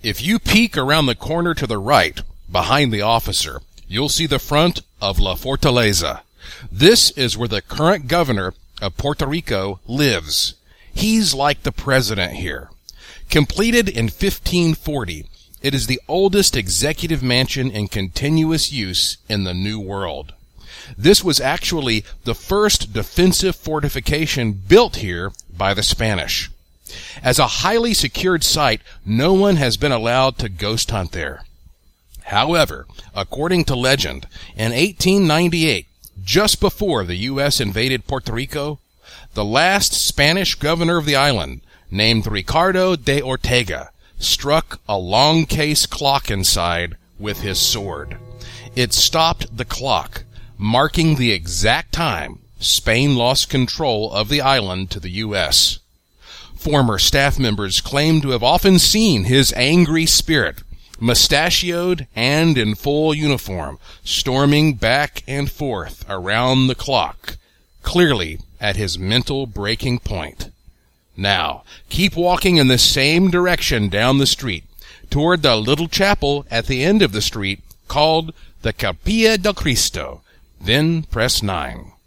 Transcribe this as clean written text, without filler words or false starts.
If you peek around the corner to the right, behind the officer, you'll see the front of La Fortaleza. This is where the current governor of Puerto Rico lives. He's like the president here. Completed in 1540, it is the oldest executive mansion in continuous use in the New World. This was actually the first defensive fortification built here by the Spanish. As a highly secured site, no one has been allowed to ghost hunt there. However, according to legend, in 1898, just before the U.S. invaded Puerto Rico, the last Spanish governor of the island, named Ricardo de Ortega, struck a long case clock inside with his sword. It stopped the clock, marking the exact time Spain lost control of the island to the U.S. Former staff members claim to have often seen his angry spirit, mustachioed and in full uniform, storming back and forth around the clock, clearly at his mental breaking point. Now, keep walking in the same direction down the street, toward the little chapel at the end of the street called the Capilla del Cristo. Then press 9.